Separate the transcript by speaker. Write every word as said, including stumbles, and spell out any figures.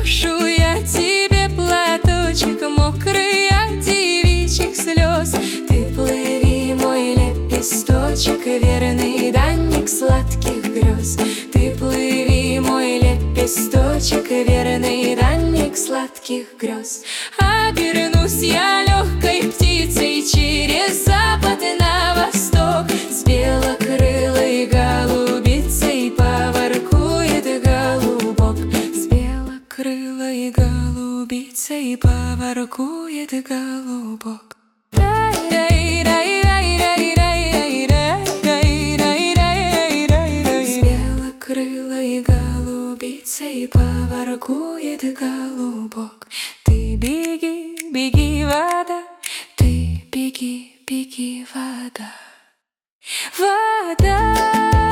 Speaker 1: брошу я тебе платочек мокрый от девичьих слез. Ты плыви, мой лепесточек, верный данник сладких грез. Ты плыви, мой лепесточек, верный данник сладких грез. Обернусь я легкой птицей через запад на восток, с белокрылой голубицей поворкует голубок. С белокрылой голубицей поворкует голубок. С белокрылой голубицей поворкует голубок. Ты беги, беги, вода, ты беги, беги, вода, вода.